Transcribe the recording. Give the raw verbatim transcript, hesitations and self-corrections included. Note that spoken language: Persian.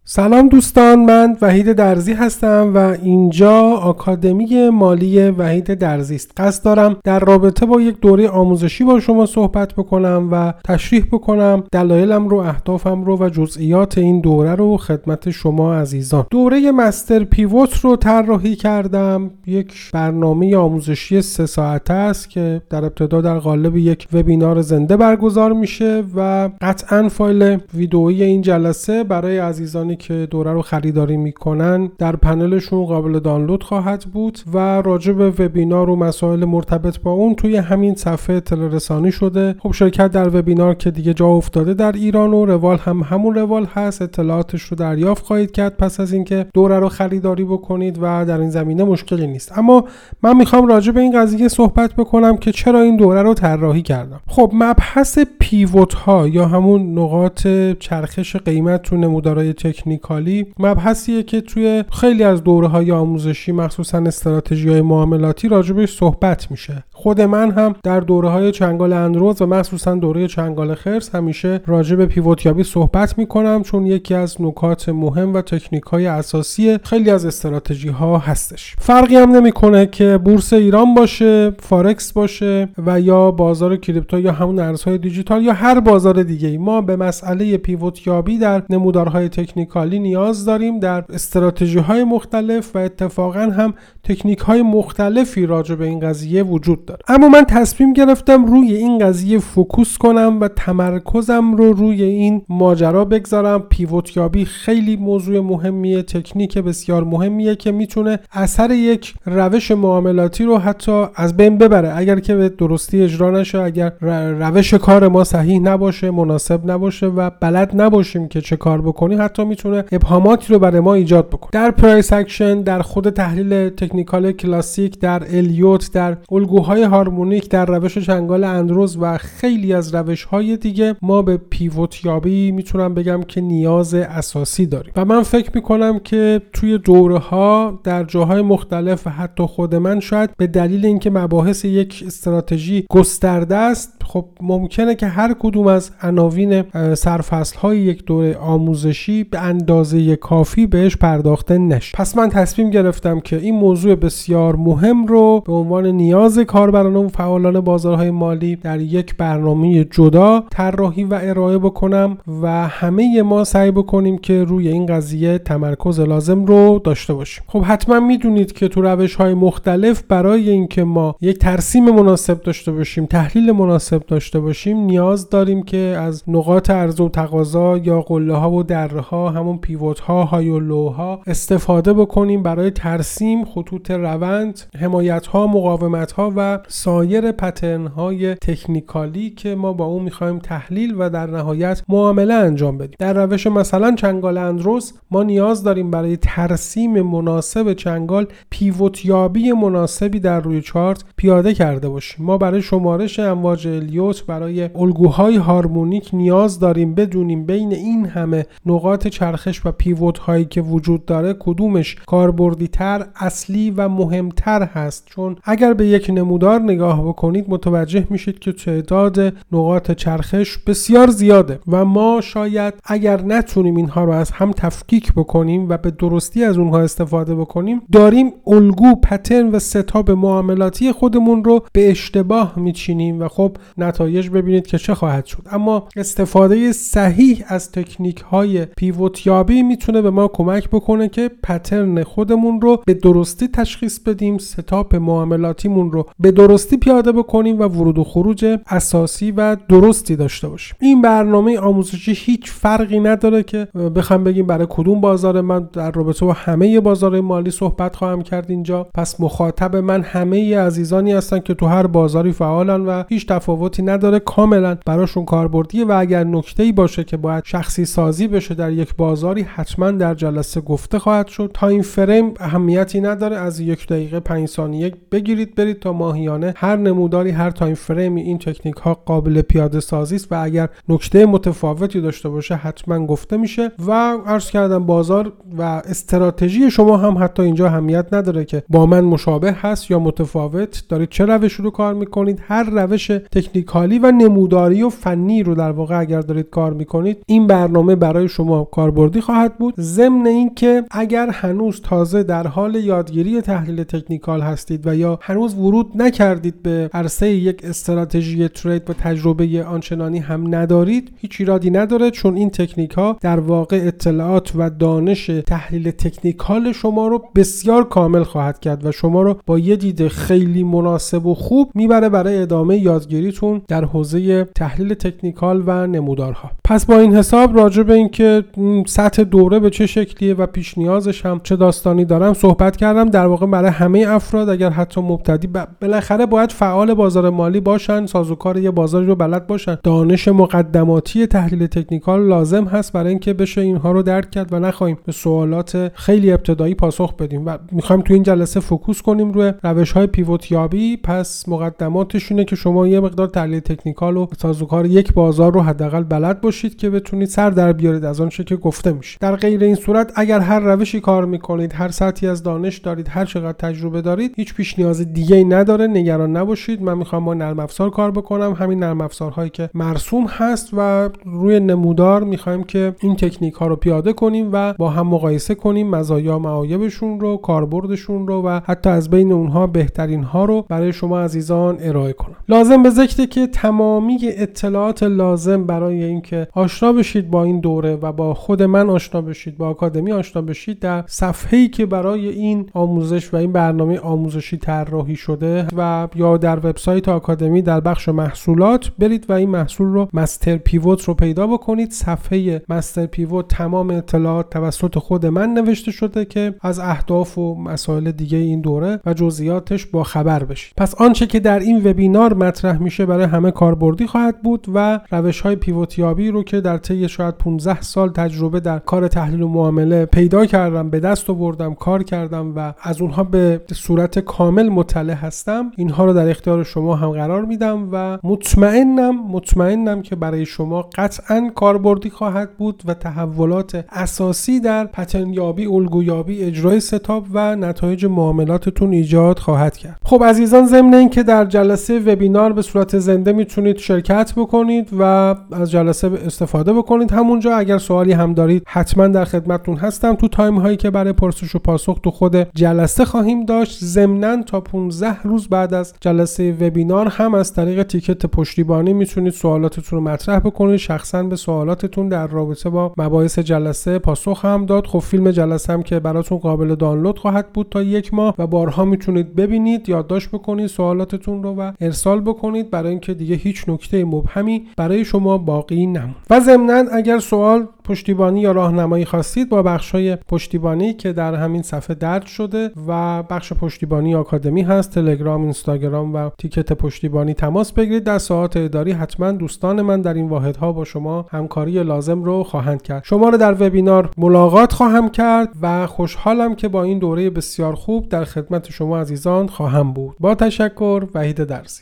سلام دوستان، من وحید درزی هستم و اینجا آکادمی مالی وحید درزی است. قصد دارم در رابطه با یک دوره آموزشی با شما صحبت بکنم و تشریح بکنم دلایلم رو، اهدافم رو و جزئیات این دوره رو خدمت شما عزیزان. دوره مستر پیوت رو طراحی کردم. یک برنامه آموزشی سه ساعته است که در ابتدا در قالب یک وبینار زنده برگزار میشه و قطعاً فایل ویدئویی این جلسه برای عزیزانی که دوره رو خریداری میکنن در پنلشون قابل دانلود خواهد بود و راجع به وبینار و مسائل مرتبط با اون توی همین صفحه اطلاع رسانی شده. خب شرکت در وبینار که دیگه جا افتاده در ایران و روال هم همون روال هست، اطلاعاتش رو دریافت خواهید کرد پس از اینکه دوره رو خریداری بکنید و در این زمینه مشکلی نیست. اما من میخوام راجع به این قضیه صحبت بکنم که چرا این دوره رو طراحی کردم. خب مبحث پیوت ها یا همون نقاط چرخش قیمت تو نمودارهای تکنیکالی مبحثیه که توی خیلی از دوره‌های آموزشی مخصوصا استراتژی‌های معاملاتی راجبش صحبت میشه. خود من هم در دوره‌های چنگال اندروز و مخصوصا دوره چنگال خرس همیشه راجع به پیوت یابی صحبت میکنم، چون یکی از نکات مهم و تکنیک‌های اساسی خیلی از استراتژی‌ها هستش. فرقی هم نمیکنه که بورس ایران باشه، فارکس باشه و یا بازار کریپتو یا همون ارزهای دیجیتال یا هر بازار دیگه‌ای، ما به مسئله پیوت یابی در نمودارهای تکنیکالی نیاز داریم. در استراتژی‌های مختلف و اتفاقاً هم تکنیک‌های مختلفی راجع به این قضیه وجود داره. اما من تصمیم گرفتم روی این قضیه فوکوس کنم و تمرکزم رو روی این ماجرا بگذارم. پیوت یابی خیلی موضوع مهمیه، تکنیک بسیار مهمیه که میتونه اثر یک روش معاملاتی رو حتی از بین ببره اگر که به درستی اجرا نشه، اگر روش کار ما صحیح نباشه، مناسب نباشه و بلد نباشیم که چه کار بکنیم، حتی میتونه ابهاماتی رو برای ما ایجاد بکنه. در پرایس اکشن، در خود تحلیل تکنیکال کلاسیک، در الیوت، در الگوهای هارمونیک، در روش چنگال اندروز و خیلی از روش‌های دیگه ما به پیوت یابی میتونم بگم که نیاز اساسی داریم و من فکر میکنم که توی دوره‌ها در جاهای مختلف و حتی خود من شاید به دلیل اینکه مباحث یک استراتژی گسترده است، خب ممکنه که هر کدوم از عناوین سرفصل‌های یک دوره آموزشی به اندازه کافی بهش پرداخته نشه. پس من تصمیم گرفتم که این موضوع بسیار مهم رو به عنوان نیاز کاربران و فعالان بازارهای مالی در یک برنامه جدا طراحی و ارائه بکنم و همه ما سعی بکنیم که روی این قضیه تمرکز لازم رو داشته باشیم. خب حتما میدونید که تو روش‌های مختلف برای اینکه ما یک ترسیم مناسب داشته باشیم، تحلیل مناسب داشته باشیم، نیاز داریم که از نقاط عرضه و تقاضا یا قله‌ها و دره‌ها، همون پیوت‌ها، های و لوها استفاده بکنیم برای ترسیم خطوط روند، حمایت‌ها، مقاومت‌ها و سایر پترن‌های تکنیکالی که ما با اون می‌خوایم تحلیل و در نهایت معامله انجام بدیم. در روش مثلا چنگال اندروز ما نیاز داریم برای ترسیم مناسب چنگال پیوت یابی مناسبی در روی چارت پیاده کرده باشیم. ما برای شمارش امواج الیوت، برای الگوهای هارمونیک نیاز داریم بدونیم بین این همه نقاط چرخش و پیوت هایی که وجود داره کدومش کاربردی تر، اصلی و مهمتر هست. چون اگر به یک نمودار نگاه بکنید متوجه میشید که تعداد نقاط چرخش بسیار زیاده و ما شاید اگر نتونیم اینها رو از هم تفکیک بکنیم و به درستی از اونها استفاده بکنیم، داریم الگو، پترن و ستاب معاملاتی خودمون رو به اشتباه میچینیم و خب نتایج ببینید که چه خواهد شد. اما استفاده صحیح از تکنیک های پیوت یابی میتونه به ما کمک بکنه که پترن خودمون رو به درستی تشخیص بدیم، ستاپ معاملاتیمون رو به درستی پیاده بکنیم و ورود و خروج اساسی و درستی داشته باشیم. این برنامه آموزشی هیچ فرقی نداره که بخوام بگیم برای کدوم بازار. من در رابطه با همه بازارهای مالی صحبت خواهم کرد اینجا. پس مخاطب من همه عزیزانی هستن که تو هر بازاری فعالن و هیچ تفاوتی نداره، کاملا براشون کاربردیه و اگر نکته‌ای باشه که باید شخصی سازی بشه در یک بازاری حتما در جلسه گفته خواهد شد. تایم فریم اهمیتی نداره، از یک دقیقه پنج ثانیه بگیرید برید تا ماهی ماهیانه هر نموداری، هر تایم فریمی این تکنیک ها قابل پیاده سازی است و اگر نکته متفاوتی داشته باشه حتما گفته میشه. و عرض کردم بازار و استراتژی شما هم حتی اینجا اهمیت نداره که با من مشابه هست یا متفاوت، دارید چه روش رو کار میکنید. هر روش تکنیکالی و نموداری و فنی رو در واقع اگر دارید کار میکنید این برنامه برای شما کاربردی خواهد بود. ضمن اینکه اگر هنوز تازه در حال یادگیری تحلیل تکنیکال هستید و یا هنوز ورود نکردید به عرصه یک استراتژی ترید و تجربه آنچنانی هم ندارید، هیچ ایرادی نداره، چون این تکنیک ها در واقع اطلاعات و دانش تحلیل تکنیکال شما رو بسیار کامل خواهد کرد و شما رو با یه دید خیلی مناسب و خوب میبره برای ادامه یادگیریتون در حوزه تحلیل تکنیکال و نمودارها. پس با این حساب راجع به اینکه سطح دوره به چه شکلیه و پیش نیازش هم چه داستانی دارم صحبت کردم. در واقع برای همه افراد اگر حتی مبتدی ب... بالاخره باید فعال بازار مالی باشن، سازوکار یه بازاری رو بلد باشن. دانش مقدماتی تحلیل تکنیکال لازم هست برای اینکه بشه اینها رو درک کرد و نخواهیم به سوالات خیلی ابتدایی پاسخ بدیم. و میخوایم تو این جلسه فوکوس کنیم روی روش‌های پیوت یابی. پس مقدماتش اینه که شما یه مقدار تحلیل تکنیکال و سازوکار یک بازار رو حداقل بلد باشید که بتونید سر در بیارید از آن چه که گفته میشه. در غیر این صورت اگر هر روشی کار میکنید، هر سطحی از دانش دارید، هر چقدر تجربه دارید، هیچ پیش نیاز دیگه‌ای نداره، نگران نباشید. من میخوام با نرم افزار کار بکنم، همین نرم افزارهایی که مرسوم هست و روی نمودار میخوایم که این تکنیک ها رو پیاده کنیم و با هم مقایسه کنیم مزایا و معایبشون رو، کاربردشون رو و حتی از بین اونها بهترین ها رو برای شما عزیزان ارائه کنم. لازم به ذکره که تمامی اطلاعات لازم برای اینکه آشنا بشید با این دوره و با خود من آشنا بشید، با آکادمی آشنا بشید، در صفحه‌ای که برای این آموزش و این برنامه آموزشی طراحی شده و یا در وبسایت آکادمی در بخش محصولات برید و این محصول رو مستر پیوت رو پیدا بکنید. صفحه مستر پیوت تمام اطلاعات توسط خود من نوشته شده که از اهداف و مسائل دیگه این دوره و جزئیاتش با خبر بشید. پس آنچه که در این وبینار مطرح میشه برای همه کاربردی خواهد بود و روش‌های پیوت یابی رو که در طی شاید پانزده سال تجربه در کار تحلیل و معامله پیدا کردم، به دست آوردم، کار کردم و از اونها به صورت کامل مطلع هستم، اینها رو در اختیار شما هم قرار میدم و مطمئنم مطمئنم که برای شما قطعاً کاربردی خواهد بود و تحولات اساسی در پترن یابی، الگو یابی، اجرای ستاپ و نتایج معاملاتتون ایجاد خواهد کرد. خب عزیزان، ضمن اینکه در جلسه وبینار به صورت زنده میتونید شرکت بکنید و از جلسه استفاده بکنید، همونجا اگر سوالی هم دارید حتما در خدمتتون هستم. تو تایم هایی که برای پرسش و پاسخ تو خود جلسه خواهیم داشت، ضمناً تا پانزده روز بعد از جلسه وبینار هم از طریق تیکت پشتیبانی میتونید سوالاتتون رو مطرح بکنید. شخصا به سوالاتتون در رابطه با مباحث جلسه پاسخ هم داد. خب فیلم جلسه هم که براتون قابل دانلود خواهد بود تا یک ماه و بارها میتونید ببینید، یادداشت بکنید سوالاتتون رو و ارسال بکنید برای اینکه دیگه هیچ نکته مبهمی برای شما باقی نمونه. و ضمناً اگر سوال، پشتیبانی یا راهنمایی خواستید با بخش‌های پشتیبانی که در همین صفحه درج شده و بخش پشتیبانی آکادمی هست، تلگرام، اینستاگرام و تیکت پشتیبانی تماس بگیرید. در ساعات اداری حتما دوستان من در این واحدها با شما همکاری لازم رو خواهند کرد. شما رو در وبینار ملاقات خواهم کرد و خوشحالم که با این دوره بسیار خوب در خدمت شما عزیزان خواهم بود. با تشکر، وحید درزی.